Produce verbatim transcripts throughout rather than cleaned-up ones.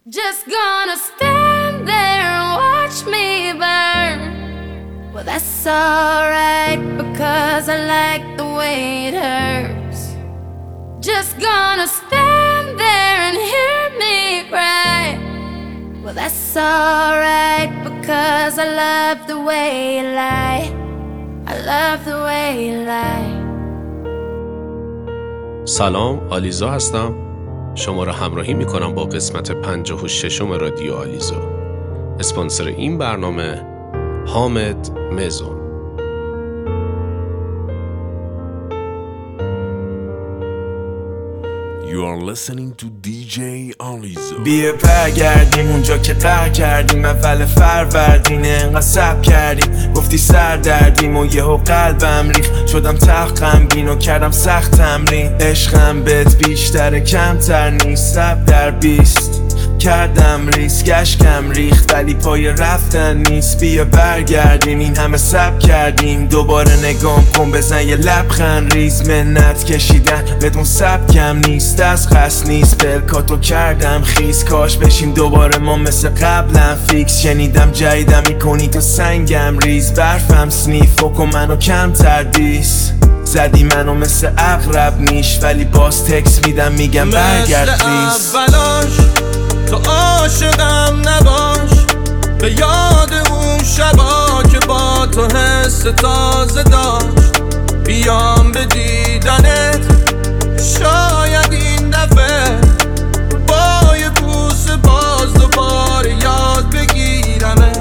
Just gonna stand there and watch me burn. Well, that's alright because I like the way it hurts. Just gonna stand there and hear me cry. Well, that's alright because I love the way you lie. I love the way you lie. سلام، آلیزا هستم. شما را همراهی میکنم با قسمت پنجاه و ششم رادیو آلیزا. اسپانسر این برنامه حامد مزون. You are listening to دی جی آلیزا. بیا برگردیم اونجا که قهر کردیم، اول فروردین انقدر صبر کردیم، گفتی سر دردیم و یهو قلبم ریخت، شدم تخم بین و کردم سخت تمرین. عشقم بهت بیشتر کمتر نیست، صبر در بیست کردم ریسک، اشکم ریخت ولی پای رفتن نیست. بیا برگردیم، این همه صبر کردیم، دوباره نگام کن بزن یه لبخند ریز. منت کشیدن بدون سبکم نیست، از قصد نیست، پلکاتو کردم خیس. کاش بشیم دوباره ما مثل قبلا فیکس. شنیدم جدیدم میکنی تو سنگم ریز، برفم سنیف و منو کمتر دیس. زدی منو مثل اغرب نیش ولی باز تکس میدم میگم برگرد پلیز. تو عاشقم نباش، به یاد اون شبا که با تو حس تازه داشت. بیام به دیدنت، شاید این دفعه با یه بوسه باز دوباره یاد بگیرمه.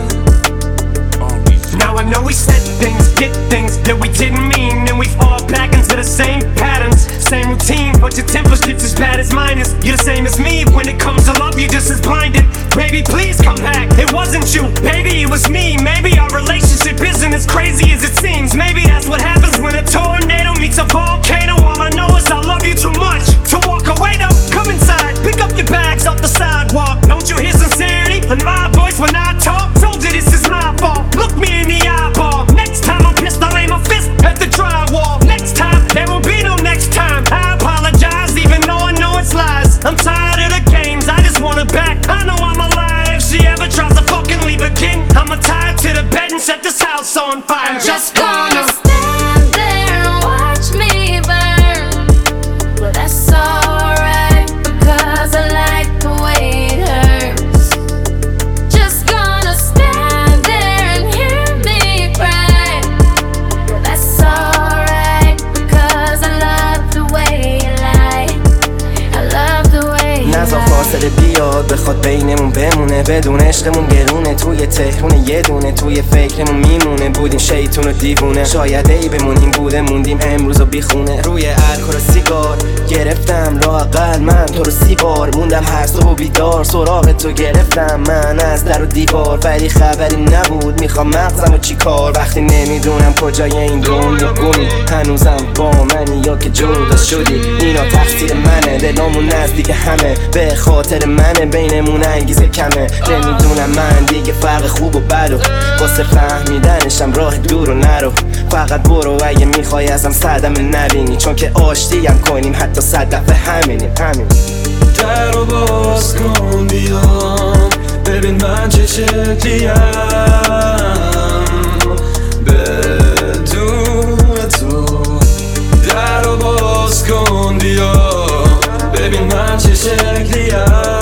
Now I know we said things, did things that we didn't mean, and we fall back into the same patterns, same routine, but your temper's just as bad as mine is. You're the same as me, when it comes to love you're just as blinded. Baby, please come back, it wasn't you, baby, it was me. Maybe our relationship isn't as crazy as it seems. Maybe that's what happens when a tornado meets a volcano. All I know is I love you too much to walk away though. Come inside, pick up your bags off the sidewalk. Don't you hear sincerity in my voice when I talk? Told you this is my fault, look me in the eyeball. Next time I'm pissed, I'll aim a fist at the drywall. Next time, there will be no next time. I apologize even though I know it's lies. I'm tired of the games, I just want it back. I know I'm alive, if she ever tries to fucking leave a king, I'ma tie her to the bed and set this house on fire. I'm just gonna stand there and watch me burn. Well, that's alright because I like the way it hurts. Just gonna stand there and hear me cry. Well, that's alright because I love the way you lie. I love the way you lie. نزا فاصله بیاد بخواد بینمون بمونه، بدون عشقمون گرونه، توی تهرونه یه دونه، توی فکرمون میمونه. بودیم شیطون و دیوونه، شاید ای بمونیم بوده موندیم امروز و بیخونه. روی الکل و سیگار گرفتم لااقل من تو رو سی بار، موندم هر صبح بیدار سراغ تو گرفتم من از در و دیوار، ولی خبری نبود میخوام مغزم و چی کار. وقتی نمیدونم کجای این دنیا گمی، هنوزم با منی یا که جدا شدی، اینا تقصیر منه، دلامون نزدیک همه به خاطر منه، بینمون انگیزه کمه. نمیدونم من دیگه فرق خوب و بد و واسه فهمیدنشم راه دور و نرو. فقط برو اگه میخوای ازم صدمه نبینی، چون که آشتیم کنیم حتی صد دفعه همینیم همین. در رو باز کن بیام ببین من چه شکلیم بدون تو. در رو باز کن بیام ببین من چه شکلیم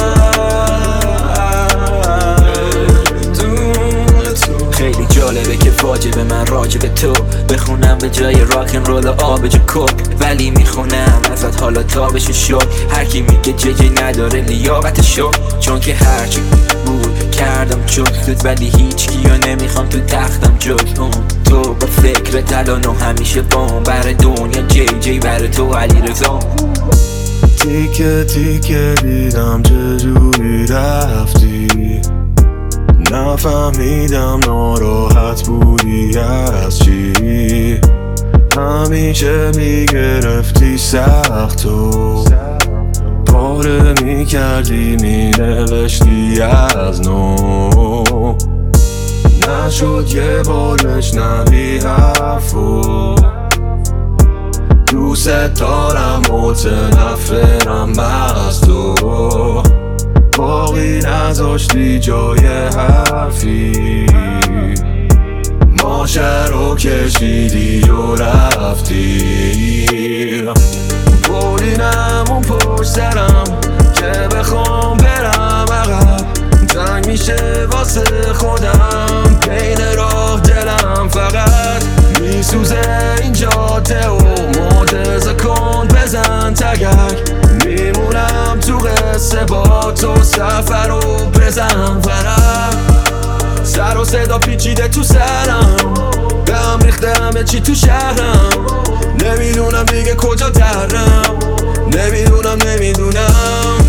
بدون تو. خیلی جالبه که واجبه من راجب تو بخونم به جای راکن رول آبجو کوک، ولی میخونم ازت حالا تابشو شد. هر کی میگه جی جی نداره لیاقت شد، چون که هرچی بود کردم جفتت، ولی هیچ کیو نمیخوام تو تختم جز اون. تو با فکر تلان و همیشه بام بر دنیا جی جی بر تو علی رضا. تیکه تیکه دیدم چجوری رفتی، نفهمیدم ناراحت بودی از چی. همیشه میگرفتی سخت و پاره میکردی مینوشتی از نو. نشد یه بار بشنوی حرفو، دوست دارم متنفرم از تو. باقی نذاشتی جای حرفی، ماشه رو کشیدی و رفتی. بردینم اون پشت سرم که بخوام برم عقب، تنگ میشه واسه خودم بین راه دلم فقط میسوزه این جاده و معجزه کن بزن تگک، میمونم تو قصه با تو سفر رو بزن فرق. سر و صدا پیچیده تو سرم، به هم ریخته همه چی تو شهرم، نمیدونم دیگه کجا درم، نمیدونم نمیدونم.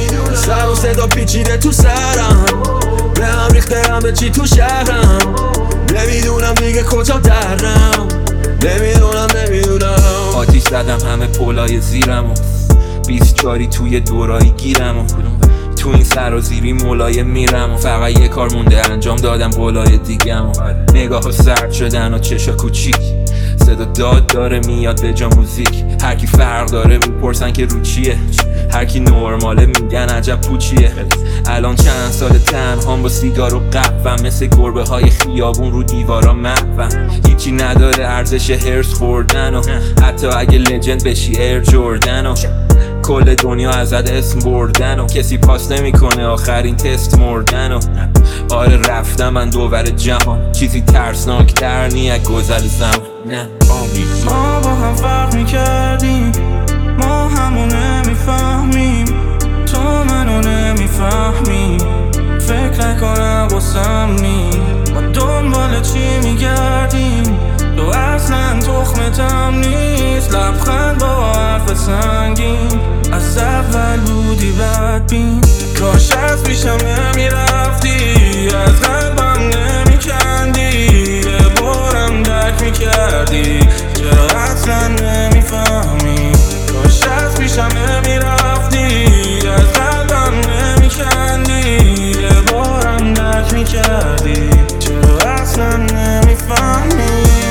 سر و صدا پیچیده تو سرم، به هم ریخته همه چی تو شهرم، نمیدونم دیگه کجا درم، نمیدونم نمیدونم. آتیش زدم همه پولای زیرم و بیست چاری توی دورایی گیرم و تو این سرازیری ملایم میرم و فقط یه کار مونده انجام دادم قولای دیگم و نگاه ها سرد شدن و چشا کوچیک، صدا داد داره میاد به جا موزیک، هر کی فرق داره میپرسن که رو چیه، هر کی نورماله میگن عجب پوچیه. الان چند سال تنهام با سیگار و قهوه‌ام، مثل گربه های خیابون رو دیوارا محوم، هیچی نداره ارزش هرس خوردن و حتی اگه لجند بشی ایر جوردن و کل دنیا ازت اسم بردن و کسی پاس نمیکنه آخرین تست مردن و آره رفتم من دوبر جهان، چیزی ترسناک تر نیه گذر زمان. نه ما با هم فرق میکردیم، ما همو نمیفهمیم، تو منو نمیفهمی، فکر نکنم باسم نی، ما دنبال چی میگردیم، تو اصلا تخمتم نیست، لبخند با حرف سنگین، از اول بودی بدبین، کاش از پیشم نمیرفتی، از قلبم نمیکندی، یه بارم درک میکردی، چرا اصلا نمیفهمی، کاش از پیشم نمیرفتی، از قلبم نمیکندی، یه بارم درک میکردی، چرا اصلا نمیفهمی.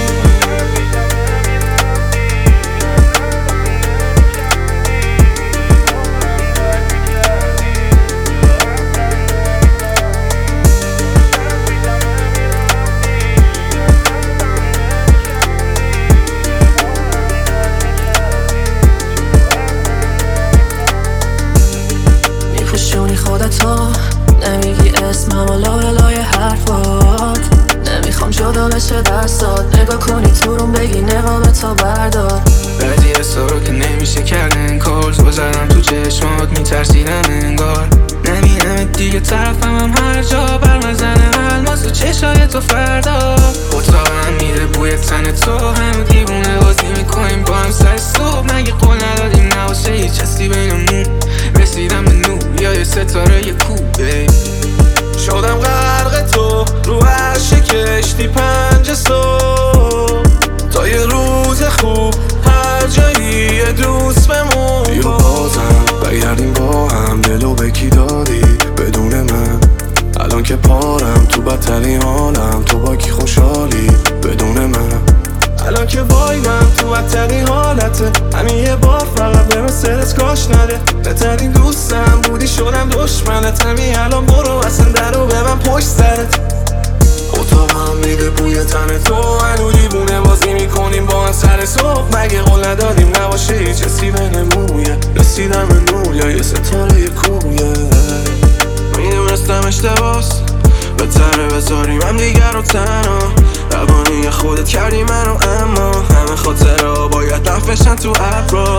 خودتو نمیگی اسمم و لای لای حرفات، نمیخوام جدا بشه دستات، نگاه کنی تو روم بگی نقاب تا بردار، بعضی حسا رو که نمیشه کردن کار، تو زدم تو چشمات میترسیدم انگار، نمیرم دیگه طرفم هم هر جا، برمزنه الماس و چشای تو فردا، اتاقم میره بوی تن تو، همه دیوونه بازی میکنیم با هم سر صبح، مگه قول ندادیم نباشه هیچ چیزی بینمون، رسیدم به نور یا یه ستاره یه کوبه، شدم غرق تو رو عرش کشتی پنج صبح، تا یه روز خوب هر جایی یه دوست بمون، بیا بازم بگردیم با هم، دلو به کی دادی بدون من، الان که پارم تو بدترین حالم، تو با کی خوشحالی بدون من، الان که وای من تو بدترین حالته، همین یه بار فقط به من سرت کاش نده، بهترین دوستم بودی شدم دشمنت، همین الان برو اصلا درو به من پشت سرت، اتاقم میده بوی تن تو، هنو دیوونه بازی میکنیم با هم سر صبح، مگه قول ندادیم نباشه هیچ چیزی بینمون، رسیدم به نور یا یه ستاره یه کویه، میدونستم اشتباس بهتره بذاریم هم دیگر رو تنها، روانی خودت کردی منو، اما همه خاطره باید رفت بشن تو ابرا،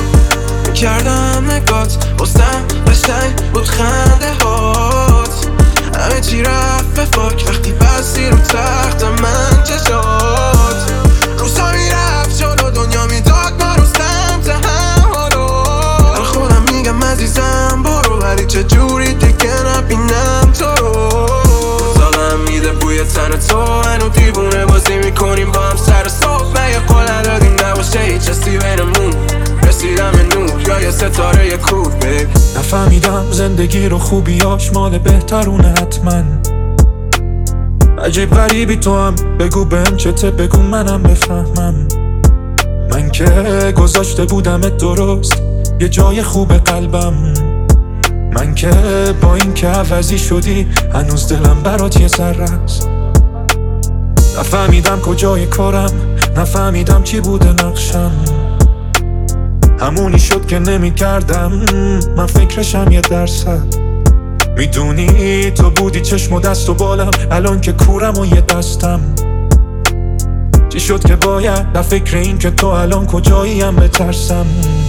کردم نگات بستم قشنگ بود خنده هات، همه چی رفت به فاک وقتی بستی رو تخت من چشات، روزا میرفت جلو دنیا میداد ما رو سمت هم حالو، خودم میگم عزیزم برو ولی چجوری دیگه نبینم تو رو، اتاقم میده بوی تن تو، هنو دیوونه بازی میکنیم با هم سر صبح، مگه قول ندادیم نباشه هیچ چیزی بینمون، رسیدم به نور یا یه ستاره یه کوه بیب، نفهمیدم زندگی رو خوبیاش مال بهترونه حتما، عجیب غریبی تو هم بگو بهم چته، بگو منم بفهمم، من که گذاشته بودمت درست یه جای خوب قلبم، من که با این که عوضی شدی هنوز دلم برات یه ذره است. نفهمیدم کجای کارم، نفهمیدم چی بوده نقشم، همونی شد که نمی کردم من فکرشم یه درصد. میدونی تو بودی چشم و دست و بالم، الان که کورم و یه دستم. چی شد که باید در فکر این که تو الان کجاییم بترسم.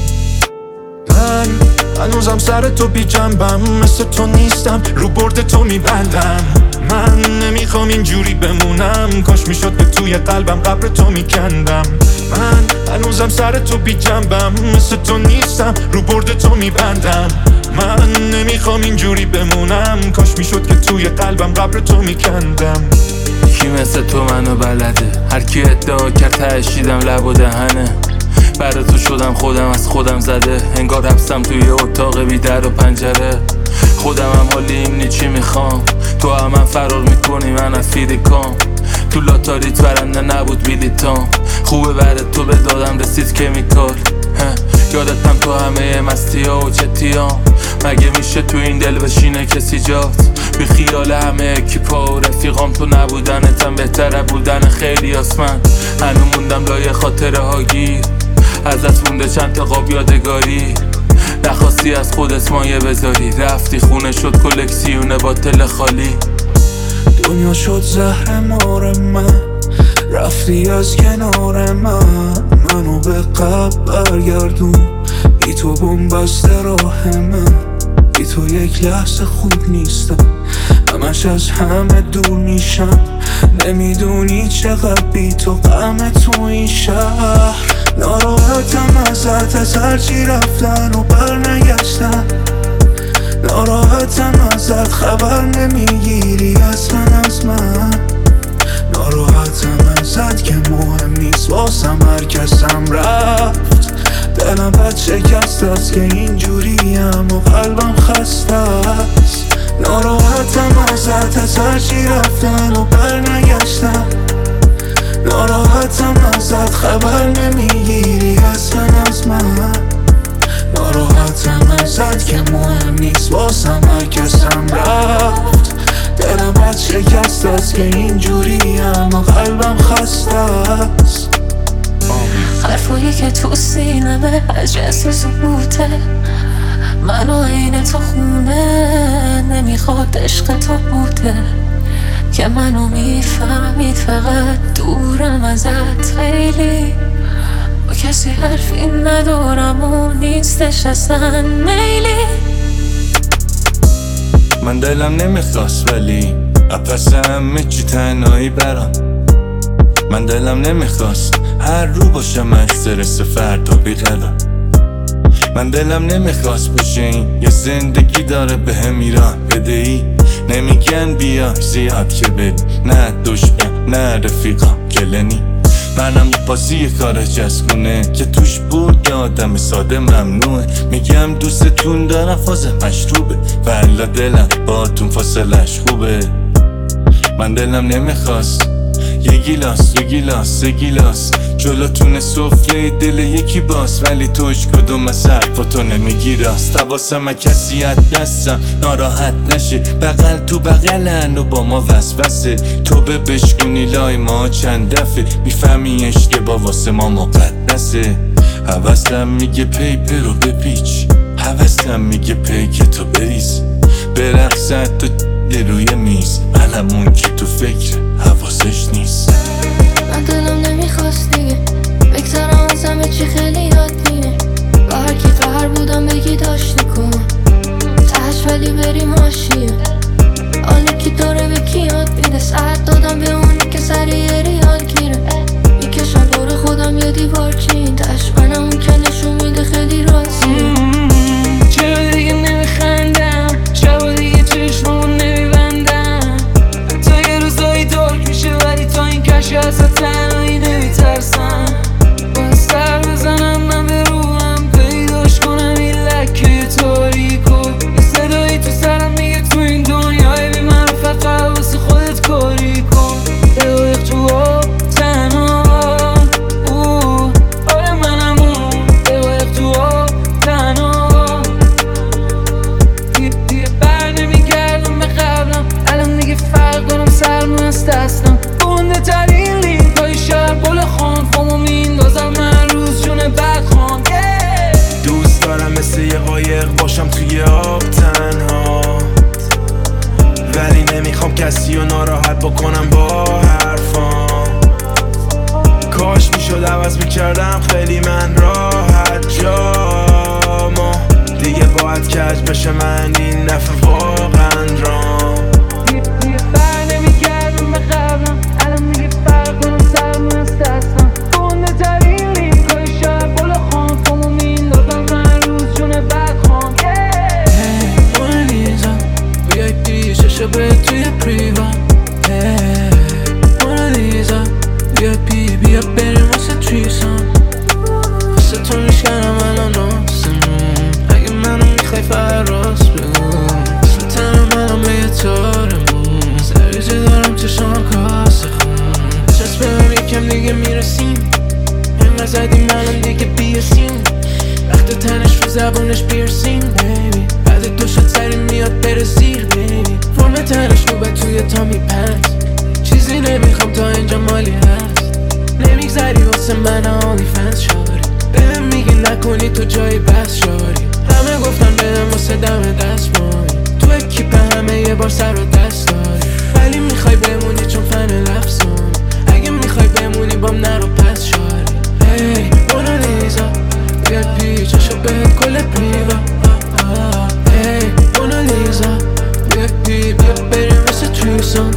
من هنوزم سر تو بی جنبم، مثل تو نیستم رو برد تو میبندم. من نمیخوام اینجوری بمونم، کاش میشد به توی قلبم قبر تو میکندم. من هنوزم سر تو بی جنبم، مثل تو نیستم رو برد تو میبندم. من نمیخوام اینجوری بمونم، کاش میشد که توی قلبم قبر تو میکندم. کی مثل تو منو بلده، هر کی ادعا کرد تشیدم لب و دهنه. برای تو شدم خودم از خودم زده، انگار حبسم توی اتاق بی در و پنجره. خودم هم حالی اینی چی میخوام، تو هم من فرار میکنی من از فیریکام. تو لاتاریت برنده نبود بیلیتام، خوبه برای تو به دادم رسید کمیکال. یادتم تو همه مستی ها و چتیام، مگه میشه تو این دل بشینه کسی جات؟ بی خیال همه اکیپا و رفیقام، تو نبودنتم بهتره بودن خیلی آسمن. هنو موندم لای خاطره ها گیر، ازت مونده چند تا قاب یادگاری. نخواستی از خودت مایه بذاری، رفتی خونه شد کلکسیون باتل خالی. دنیا شد زهر مار من، رفتی از کنار من. منو به قبل برگردون، بی تو بومبسته راه من. بی تو یک لحظه خوب نیستم، همش از همه دور میشم. نمیدونی چقدر بی تو غم تو این شهر. ناراحتم ازت از هرچی رفتن و بر نگشتن. ناراحتم ازت خبر نمیگیری اصلا از من. ناراحتم ازت که مهم نیست واسم هر کسم رفت. دلم بد شکست است که اینجوریم و قلبم خسته است. ناراحتم ازت از هرچی رفتن و بر نگشتن. ناراحتم ازت خبر نمیگیری اصلا از من. ناراحتم ازت که مهم نیست واسم هر کسم رفت. دلم بد شکست است که اینجوریم و قلبم خسته است. حرفایی که تو سینمه از جنس زبوته، منو عین تو خونه نمیخواد عشق تو بوده. که منو میفهمید فقط دورم ازت خیلی، با کسی حرفی ندارم و نیستش اصلا میلی. من دلم نمیخواست ولی اپس همه چی تنهایی برام. من دلم نمیخواست هر رو باشم استرس فردا بیقرار. من دلم نمیخواست باشه این یه زندگی داره به هم ایران بدهی. نمیگن بیا زیاد که بری، نه دشمن نه رفیقم گلنی. منم بازی کار جسگونه که توش بود یه آدم ساده ممنوعه. میگم دوستتون دارم فاز مشروبه، والا دلم باتون فاصلش خوبه. من دلم نمیخواست یه گیلاس دو گیلاس سه گیلاس جلوتون سفره دل یکی باز، ولی توش کدوم از حرفاتو نمیگی راست. حواسم کسی از دستم ناراحت نشه، بغل تو بغلن و با ما وسوسه. تو به بشکونی لای ما چند دفعه، میفهمی اشتباه واسه ما مقدسه. حواسم میگه پیپر رو بپیچ، حواسم میگه پیک تو بریز. برقصت تو روی میز، منم اون که تو فکر حواسش نیست. من دلم نمیخواست دیگه بگذارم از همه چی خیلی یاد میره. با هر کی قهر بودم بگی داشت کن تهش، ولی بریم حاشیه. حالی کی داره به کی یاد میده، ساعت دادم به اونی که سریع ریال گیره. میکشم دور خودم یه دیوار چین تهش، منم اون که نشون میده خیلی راضیه. چرا دیگه نمیخندم، شبا دیگه چشممون نمیبندم. تا یه روزایی دارک میشه ولی تا این کشه ازت تنهایی نمیترسم. باز سر بزنم من به روحم، پیداش کنم این لکه تاریکو. صدایی تو سرم میگه توی کسی رو ناراحت بکنم با حرفام. کاش میشد عوض میکردم خیلی من راحت جامو. دیگه باید کج بشه من این دفعه واقعا رام. دیگه بر نمیگردم به قبلم، الان دیگه فرق کنم سرمون از دستم. گنده ترین لیمکای شهر بالا خان فامو میندازم من روز جون بد خان. Hey, مونالیزا بیای پیش شبه توی پریوان. Hey, مونالیزا بیا پی بیا بریم واسه تریسان. واسه تو میشکنم الان آسمون، اگه منو میخوای فراز بگو. واسه تنم الان به یه تارمون، سریجه دارم چشم کاسه خون. چسب هم یکم دیگه میرسیم، اینقدر زدیم الان دیگه بیاسیم. وقت تنش رو زبونش پیرسین بیبی، بعد دو شد سری میاد بره زیر بیبی. فرم تنش رو به توی تا میپنس، چیزی نمیخوام تا اینجا مالی هست. نمیگذری واسه من آنلی فنس شاری، بهم میگی نکنی تو جای بس شاری. همه گفتن بهم واسه دم دست مایی، تو اکیپ همه یه بار سر و دست داری. ولی میخوای بمونی چون فن لفظم، اگه میخوای بمونی بام نرو پس شاری. هی مونالیزا بیا پیچشو بهت کل پریوا. هی مونالیزا بیا پی بیا بریم واسه تریسان.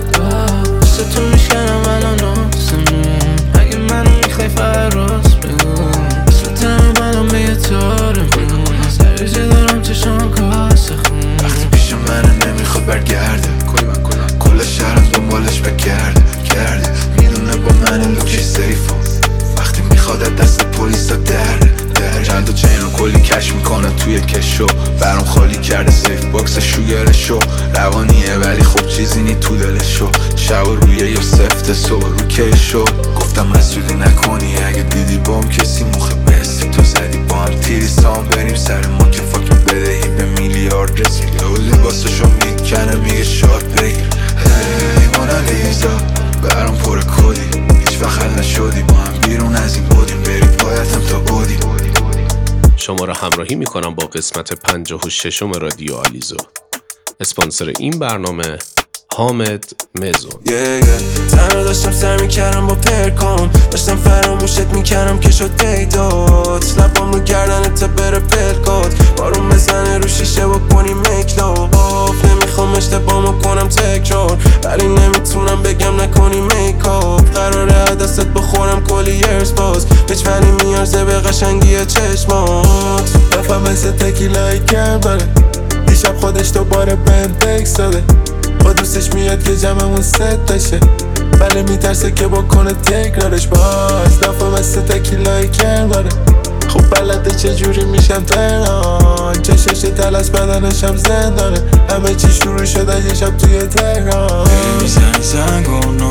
واسه تو میشکنم الان آسمون، اگه منو میخوای فراز بگو. واسه تنم الان به یه تارمون، سریجه دارم چشم کاسه خون. وقتی پیش منه نمیخواد برگرده، کل شهرم دنبالش بگرده گرده. میدونه با من لوکش سیفو، وقتی میخواد دست پلیس ها درده در. چند تا چین رو کلی کش میکنه توی کشو، برام خالی کرده سیف باکس شوگرشو. روانیه ولی خب چیزی نی تو دلشو، شب روی یا سفت سو رو کشو. گفتم مسئولی نکنی اگه دیدی بام کسی مخه بستی تو زدی با هم تیری سام. بریم سر ما که فاکر بدهی به میلیارد رسید. و لباسشو میکنه میگه شاد بگیر. هی مونالیزا برام پر کدی، هیچ وقت حل نشدی با هم بیرون از این بودیم. بریم بایدم تا بودیم. شما را همراهی میکنم با قسمت پنجاه و ششم رادیو آلیزو. اسپانسر این برنامه حامد مزون. yeah, yeah. تنها داشتم سر میکردم با پرکام، داشتم فراموشت میکردم که شد دیدات. لبام رو گردنت تا بره پلکات، بارون بزنه رو شیشه بکنی میکلاف. نمیخوام اشتباهمو کنم تکرار، ولی نمیتونم بگم نکنی میکاپ. قراره دستت بخورم کلی یرز باز، هیچ فنی میارزه به قشنگی چشمات. دفعه مثل تکیلایی کرد داره، دیشب خودش دوباره بهم تکس داده. با دوستش میاد که جمعمون ست داشه، ولی میترسه که بکنه تکرارش. باز دفعه مثل تکیلایی کرد داره، خب بلده چجوری میشم تهران. چشش تلس بدنشم زندانه، همه چی شروع شده یه شب توی تهران. میزنی زنگونو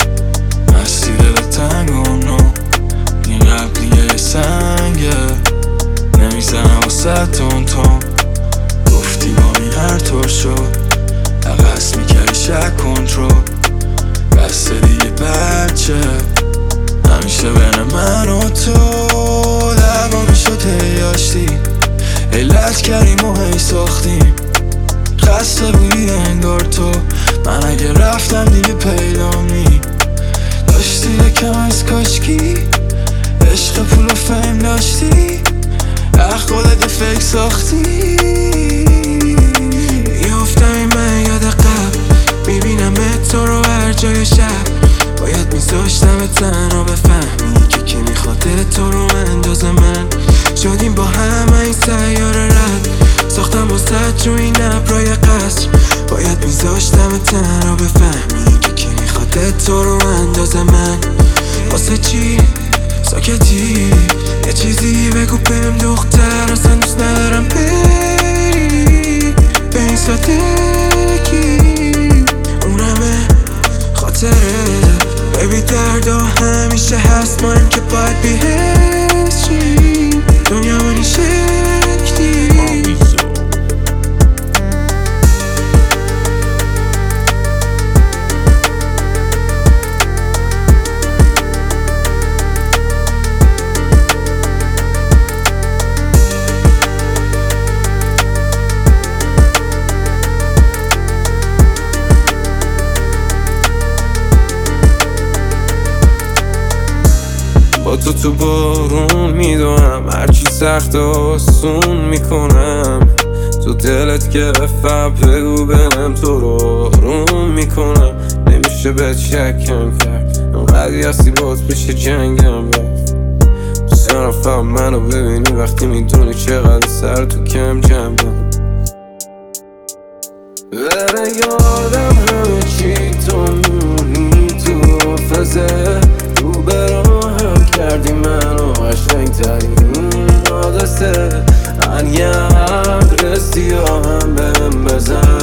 مستی دل تنگونو، این قبلیه یه سنگه نمیزنم واسه تون تون. گفتی با این هر طور شد عقص میکردی شک کنترل، بسته دیگه بچه همیشه بین من و تو. دعوا میشد هی آشتی، هی لج کردیم و هی ساختیم. خسته بودی انگار تو، من اگه رفتم دیگه پیدامی. داشتی یکم از کاشکی، عشق پول و فیم داشتی، اخ خودت یه فکر ساختی. میافتم من یاد قبل، میبینم تو رو هر جای شب. باید میذاشتم تنها بفهمی که کی میخواد دل تو رو انداز من. شدیم با هم این سیاره رد، ساختم واسه رو این ابرای قصر. باید میذاشتم تنها بفهمی که کی میخواد دل تو رو انداز من. واسه چی ساکتی؟ یه چیزی بگو بهم دختر، اصلا دوست ندارم بری به این سادگی. اونمه خاطره بیبی دردا همیشه هست، ما هم که باید بیهشیم دنیا منی شکلی. تو بارون میدونم هرچی سخت آسون میکنم تو دلت گرفتم بگو بهم تو رو آروم میکنم نمیشه بهت شکم کرد انقدری هستی باز بشه جنگم رفت دوست دارم فقط منو ببینی وقتی میدونی چقدر سر تو کم جنبم بره یادم همه چی تو میمونی تو حافظه رو براهم کردی منو قشنگ ترین حادثه هر یه عبر سیاه هم بهم بزن